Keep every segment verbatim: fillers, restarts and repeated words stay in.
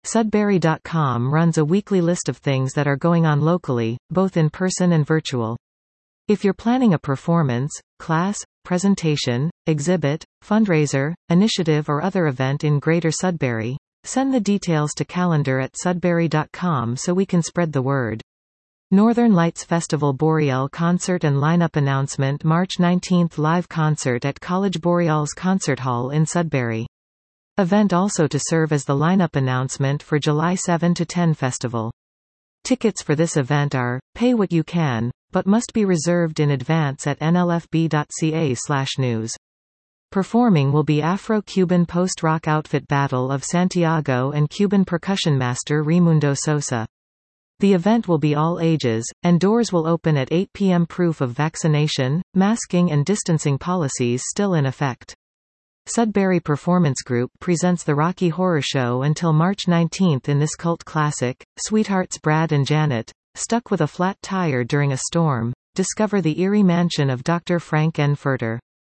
Sudbury dot com runs a weekly list of things that are going on locally, both in person and virtual. If you're planning a performance, class, presentation, exhibit, fundraiser, initiative or other event in Greater Sudbury, send the details to calendar at sudbury dot com so we can spread the word. Northern Lights Festival Boreal concert and lineup announcement March nineteenth live concert at College Boreal's Concert Hall in Sudbury. Event also to serve as the lineup announcement for July seventh to tenth festival. Tickets for this event are, pay what you can, but must be reserved in advance at n l f b dot c a slash news. Performing will be Afro-Cuban post-rock outfit Battle of Santiago and Cuban percussion master Raimundo Sosa. The event will be all ages, and doors will open at eight p m Proof of vaccination, masking and distancing policies still in effect. Sudbury Performance Group presents the Rocky Horror Show until March nineteenth in this cult classic. Sweethearts Brad and Janet, stuck with a flat tire during a storm, discover the eerie mansion of Doctor Frank N. Furter.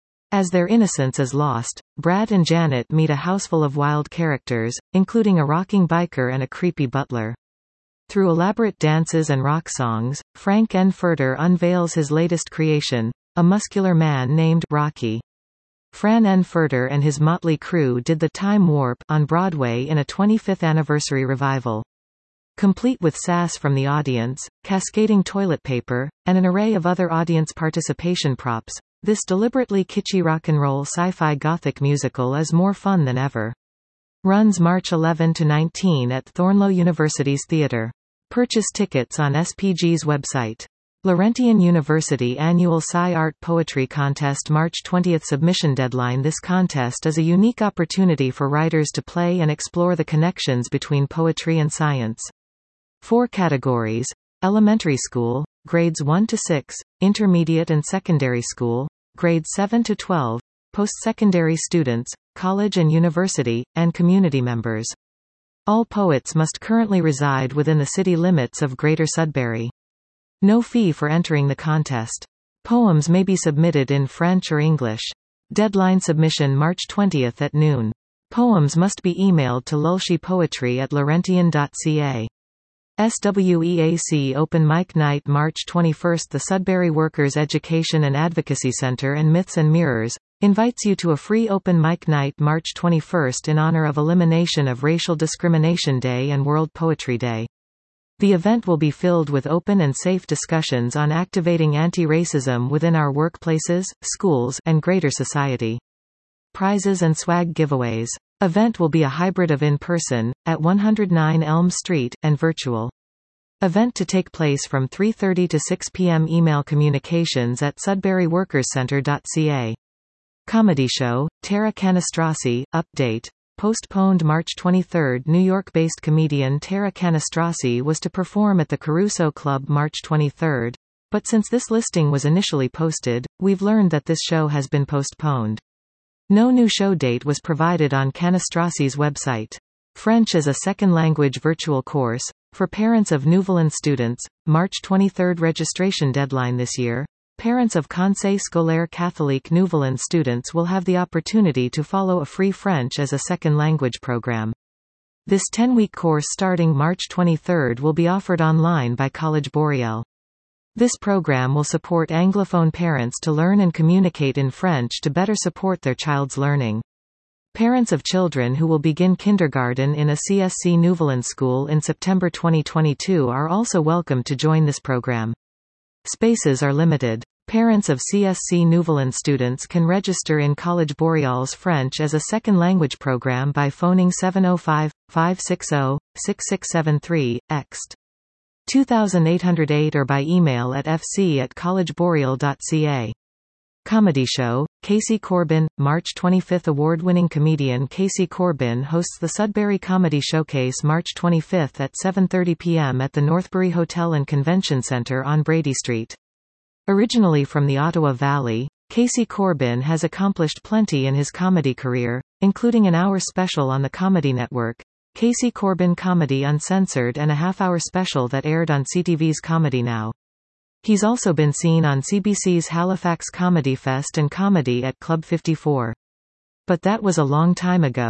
As their innocence is lost, Brad and Janet meet a houseful of wild characters, including a rocking biker and a creepy butler. Through elaborate dances and rock songs, Frank N. Furter unveils his latest creation, a muscular man named Rocky. Fran N. Furter and his motley crew did The Time Warp on Broadway in a twenty-fifth anniversary revival. Complete with sass from the audience, cascading toilet paper, and an array of other audience participation props, this deliberately kitschy rock'n'roll sci-fi gothic musical is more fun than ever. Runs March eleventh to nineteenth at Thorneloe University's Theatre. Purchase tickets on S P G's website. Laurentian University Annual Sci Art Poetry Contest March twentieth submission deadline. This contest is a unique opportunity for writers to play and explore the connections between poetry and science. Four categories: elementary school, grades one to six, intermediate and secondary school, grades seven to twelve, post-secondary students, college and university, and community members. All poets must currently reside within the city limits of Greater Sudbury. No fee for entering the contest. Poems may be submitted in French or English. Deadline submission March twentieth at noon. Poems must be emailed to lulshipoetry at laurentian dot c a. S W E A C Open Mic Night March twenty-first. The Sudbury Workers Education and Advocacy Center and Myths and Mirrors invites you to a free open mic night March twenty-first in honor of Elimination of Racial Discrimination Day and World Poetry Day. The event will be filled with open and safe discussions on activating anti-racism within our workplaces, schools, and greater society. Prizes and swag giveaways. Event will be a hybrid of in-person, at one oh nine Elm Street, and virtual. Event to take place from three thirty to six p m Email communications at sudbury workers center dot c a. Comedy show, Tara Canastrasi, update. Postponed March twenty-third. New York-based comedian Tara Canastrasi was to perform at the Caruso Club March twenty-third, but since this listing was initially posted, we've learned that this show has been postponed. No new show date was provided on Canastrasi's website. French as a second language virtual course, for parents of Nouvellan students, March twenty-third registration deadline this year. Parents of Conseil Scolaire Catholique Nouvellan students will have the opportunity to follow a free French as a second language program. This ten-week course starting March twenty-third will be offered online by College Boreal. This program will support Anglophone parents to learn and communicate in French to better support their child's learning. Parents of children who will begin kindergarten in a C S C Nouvellan school in September twenty twenty-two are also welcome to join this program. Spaces are limited. Parents of C S C Nouvellan students can register in College Boreal's French as a second language program by phoning seven oh five, five six zero, six six seven three, ext. two eight zero eight or by email at f c at college boreal dot c a. Comedy show, Casey Corbin, March twenty-fifth. Award-winning comedian Casey Corbin hosts the Sudbury Comedy Showcase March twenty-fifth at seven thirty p m at the Northbury Hotel and Convention Center on Brady Street. Originally from the Ottawa Valley, Casey Corbin has accomplished plenty in his comedy career, including an hour special on the Comedy Network, Casey Corbin Comedy Uncensored, and a half-hour special that aired on C T V's Comedy Now. He's also been seen on C B C's Halifax Comedy Fest and Comedy at Club fifty-four. But that was a long time ago.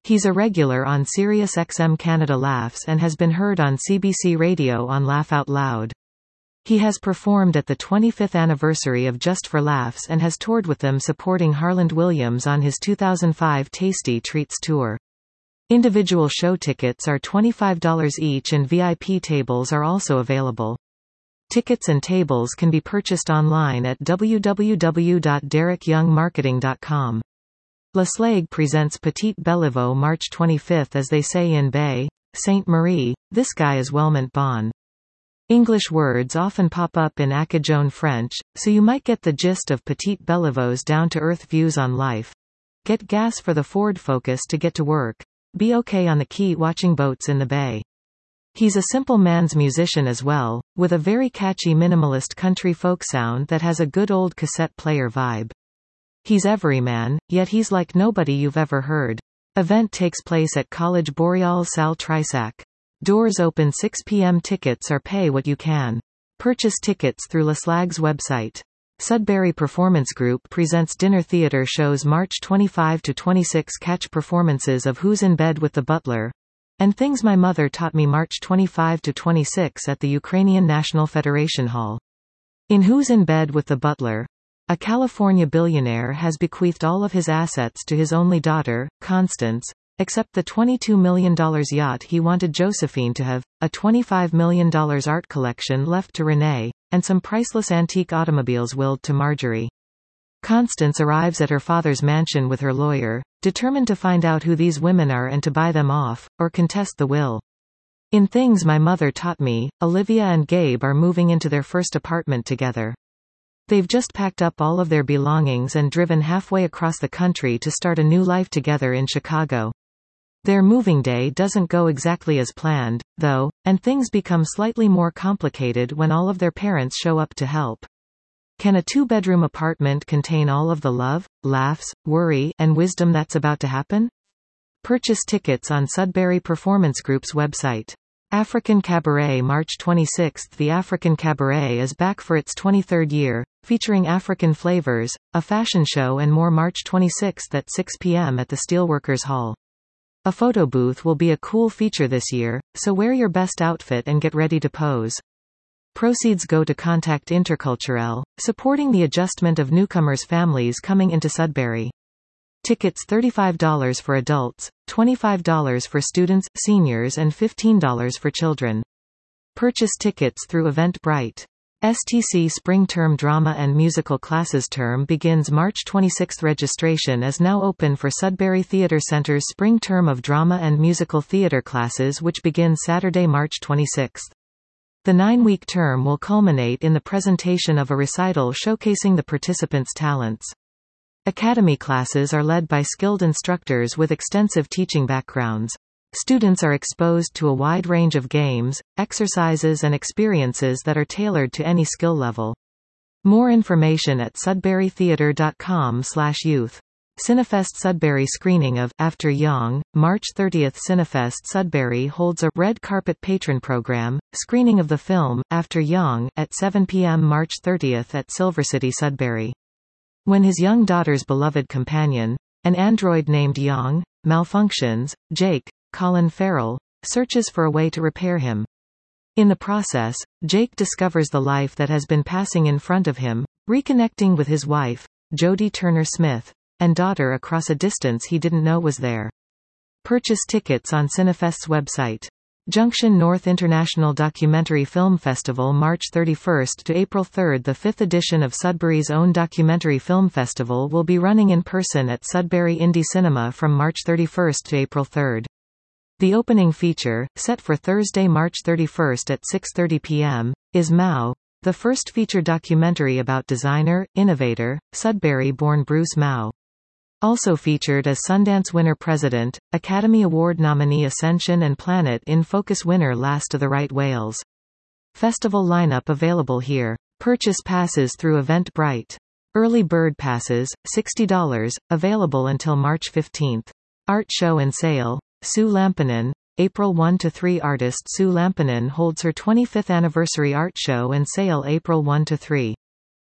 He's a regular on Sirius X M Canada Laughs and has been heard on C B C Radio on Laugh Out Loud. He has performed at the twenty-fifth anniversary of Just for Laughs and has toured with them supporting Harland Williams on his two thousand five Tasty Treats tour. Individual show tickets are twenty-five dollars each and V I P tables are also available. Tickets and tables can be purchased online at w w w dot derek young marketing dot com. La Slague presents Petite Beliveau March twenty-fifth. As they say in Bay, Sainte Marie, this guy is well meant bon. English words often pop up in Acadian French, so you might get the gist of Petite Belivau's down-to-earth views on life. Get gas for the Ford Focus to get to work. Be okay on the quay watching boats in the bay. He's a simple man's musician as well, with a very catchy minimalist country folk sound that has a good old cassette player vibe. He's everyman, yet he's like nobody you've ever heard. Event takes place at College Boreal Salle Trisac. Doors open six p m Tickets are pay what you can. Purchase tickets through La Slague's website. Sudbury Performance Group presents dinner theatre shows March twenty-fifth to twenty-sixth. Catch performances of Who's in Bed with the Butler? And Things My Mother Taught Me March twenty-fifth to twenty-sixth at the Ukrainian National Federation Hall. In Who's in Bed with the Butler? A California billionaire has bequeathed all of his assets to his only daughter, Constance, except the twenty-two million dollar yacht he wanted Josephine to have, a twenty-five million dollar art collection left to Renee, and some priceless antique automobiles willed to Marjorie. Constance arrives at her father's mansion with her lawyer, determined to find out who these women are and to buy them off, or contest the will. In Things My Mother Taught Me, Olivia and Gabe are moving into their first apartment together. They've just packed up all of their belongings and driven halfway across the country to start a new life together in Chicago. Their moving day doesn't go exactly as planned, though, and things become slightly more complicated when all of their parents show up to help. Can a two-bedroom apartment contain all of the love, laughs, worry, and wisdom that's about to happen? Purchase tickets on Sudbury Performance Group's website. African Cabaret March twenty-sixth. The African Cabaret is back for its twenty-third year, featuring African flavors, a fashion show and more March twenty-sixth at six p m at the Steelworkers Hall. A photo booth will be a cool feature this year, so wear your best outfit and get ready to pose. Proceeds go to Contact Interculturel, supporting the adjustment of newcomers' families coming into Sudbury. Tickets thirty-five dollars for adults, twenty-five dollars for students, seniors and fifteen dollars for children. Purchase tickets through Eventbrite. S T C Spring Term Drama and Musical Classes term begins March twenty-sixth. Registration is now open for Sudbury Theatre Centre's Spring Term of Drama and Musical Theatre classes, which begins Saturday, March twenty-sixth. The nine-week term will culminate in the presentation of a recital showcasing the participants' talents. Academy classes are led by skilled instructors with extensive teaching backgrounds. Students are exposed to a wide range of games, exercises and experiences that are tailored to any skill level. More information at sudbury theatre dot com slash youth. Cinefest Sudbury screening of After Young, March thirtieth. Cinefest Sudbury holds a red carpet patron program, screening of the film, After Young, at seven p m March thirtieth at Silver City Sudbury. When his young daughter's beloved companion, an android named Young, malfunctions, Jake, Colin Farrell, searches for a way to repair him. In the process, Jake discovers the life that has been passing in front of him, reconnecting with his wife, Jodie Turner-Smith, and daughter across a distance he didn't know was there. Purchase tickets on Cinefest's website. Junction North International Documentary Film Festival March thirty-first to April third. The fifth edition of Sudbury's own Documentary Film Festival will be running in person at Sudbury Indie Cinema from March thirty-first to April third. The opening feature, set for Thursday, March thirty-first at six thirty p m, is Mao, the first feature documentary about designer, innovator, Sudbury-born Bruce Mao. Also featured as Sundance winner President, Academy Award nominee Ascension and Planet in Focus winner Last of the Right Whales. Festival lineup available here. Purchase passes through Eventbrite. Early bird passes, sixty dollars, available until March fifteenth. Art show and sale. Sue Lampinen, April first to three. Artist Sue Lampinen holds her twenty-fifth anniversary art show and sale April first to three.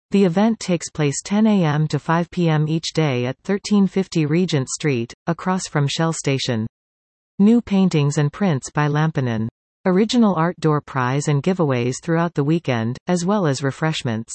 The event takes place ten a m to five p m each day at thirteen fifty Regent Street, across from Shell Station. New paintings and prints by Lampinen. Original art door prize and giveaways throughout the weekend, as well as refreshments.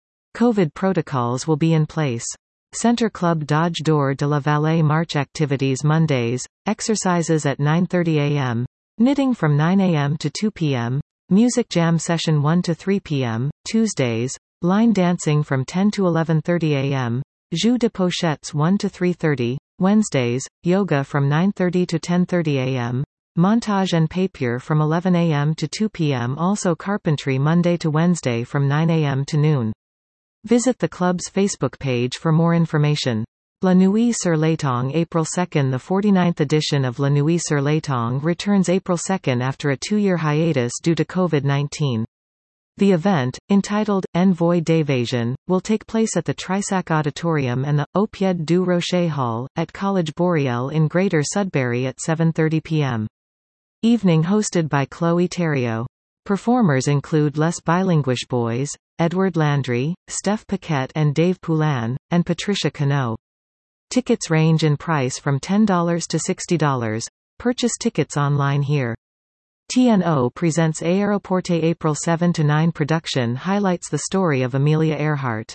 COVID protocols will be in place. Center Club Dodge Door de la Vallée March activities Mondays, exercises at nine thirty a m, knitting from nine a m to two p m, music jam session one to three p m, Tuesdays, line dancing from ten to eleven thirty a m, jeu de pochettes one to three thirty, Wednesdays, yoga from nine thirty to ten thirty a m, montage and papier from eleven a m to two p m, also carpentry Monday to Wednesday from nine a m to noon. Visit the club's Facebook page for more information. La Nuit sur l'Étang April second. The forty-ninth edition of La Nuit sur l'Étang returns April second after a two-year hiatus due to COVID nineteen. The event, entitled Envoi d'Évasion, will take place at the Trisac Auditorium and the Au Pied du Rocher Hall, at College Boreal in Greater Sudbury at seven thirty p m. Evening hosted by Chloe Theriault. Performers include Les Bilinguish Boys, Edward Landry, Steph Paquette and Dave Poulin, and Patricia Cano. Tickets range in price from ten dollars to sixty dollars. Purchase tickets online here. T N O presents Aéroporté April seventh to ninth production highlights the story of Amelia Earhart.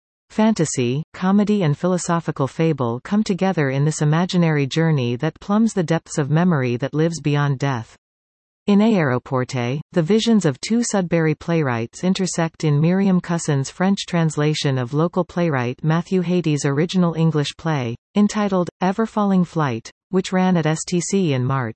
Fantasy, comedy and philosophical fable come together in this imaginary journey that plumbs the depths of memory that lives beyond death. In Aéroporté, the visions of two Sudbury playwrights intersect in Miriam Cussin's French translation of local playwright Matthew Haty's original English play, entitled, Ever-Falling Flight, which ran at S T C in March.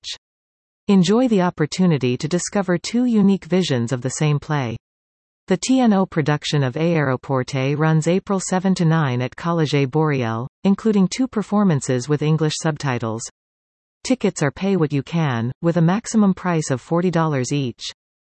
Enjoy the opportunity to discover two unique visions of the same play. The T N O production of Aéroporté runs April seventh to ninth at College Boreal, including two performances with English subtitles. Tickets are pay what you can, with a maximum price of forty dollars each.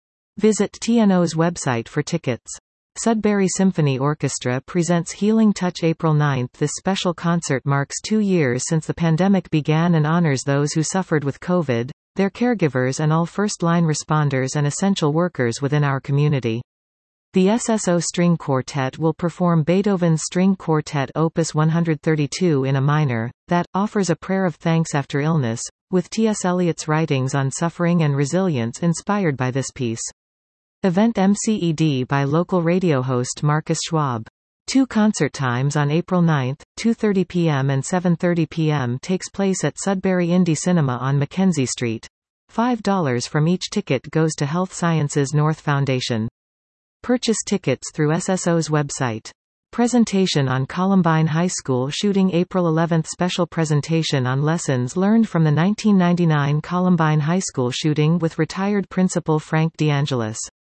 Visit T N O's website for tickets. Sudbury Symphony Orchestra presents Healing Touch April ninth. This special concert marks two years since the pandemic began and honors those who suffered with COVID, their caregivers and all first-line responders and essential workers within our community. The S S O String Quartet will perform Beethoven's String Quartet Opus one thirty-two in a minor, that offers a prayer of thanks after illness, with T S Eliot's writings on suffering and resilience inspired by this piece. Event M C E D by local radio host Marcus Schwab. Two concert times on April ninth, two thirty p m and seven thirty p m takes place at Sudbury Indie Cinema on Mackenzie Street. five dollars from each ticket goes to Health Sciences North Foundation. Purchase tickets through S S O's website. Presentation on Columbine High School shooting April eleventh. Special presentation on lessons learned from the nineteen ninety-nine Columbine High School shooting with retired Principal Frank DeAngelis.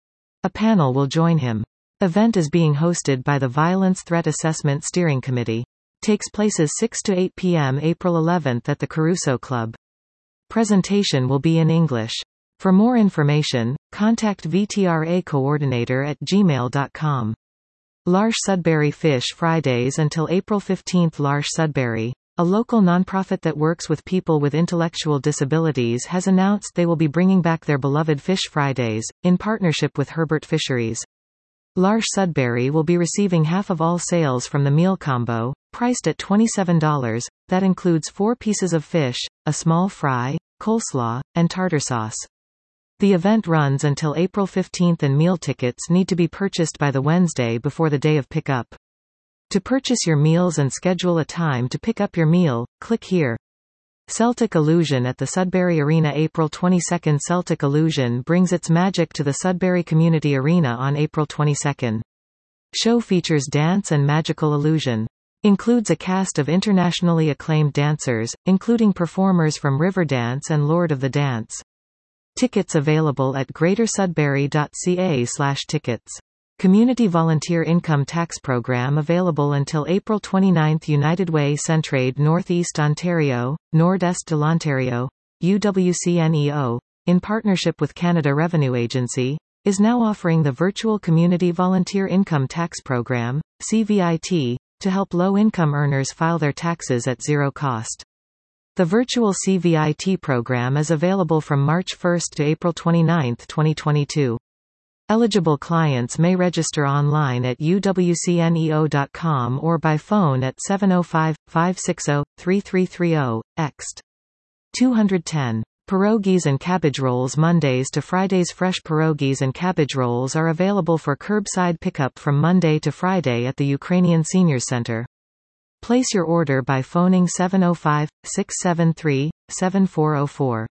A panel will join him. Event is being hosted by the Violence Threat Assessment Steering Committee. Takes places six to eight p m April eleventh at the Caruso Club. Presentation will be in English. For more information, contact V T R A coordinator at gmail dot com. L'Arche Sudbury Fish Fridays until April fifteenth. L'Arche Sudbury, a local nonprofit that works with people with intellectual disabilities, has announced they will be bringing back their beloved Fish Fridays, in partnership with Herbert Fisheries. L'Arche Sudbury will be receiving half of all sales from the meal combo, priced at twenty-seven dollars, that includes four pieces of fish, a small fry, coleslaw, and tartar sauce. The event runs until April fifteenth and meal tickets need to be purchased by the Wednesday before the day of pickup. To purchase your meals and schedule a time to pick up your meal, click here. Celtic Illusion at the Sudbury Arena April twenty-second. Celtic Illusion brings its magic to the Sudbury Community Arena on April twenty-second. Show features dance and magical illusion. Includes a cast of internationally acclaimed dancers, including performers from Riverdance and Lord of the Dance. Tickets available at greater sudbury dot c a slash tickets. Community Volunteer Income Tax Program available until April twenty-ninth. United Way Centraide Northeast Ontario, Nord-Est de l'Ontario, U W C N E O, in partnership with Canada Revenue Agency, is now offering the Virtual Community Volunteer Income Tax Program, C V I T, to help low-income earners file their taxes at zero cost. The virtual C V I T program is available from March first to April twenty-ninth, twenty twenty-two. Eligible clients may register online at u w c neo dot com or by phone at seven oh five, five six oh, three three three oh, ext. two ten. Pierogies and cabbage rolls. Mondays to Fridays. Fresh pierogies and cabbage rolls are available for curbside pickup from Monday to Friday at the Ukrainian Seniors Center. Place your order by phoning seven oh five, six seven three, seven four oh four.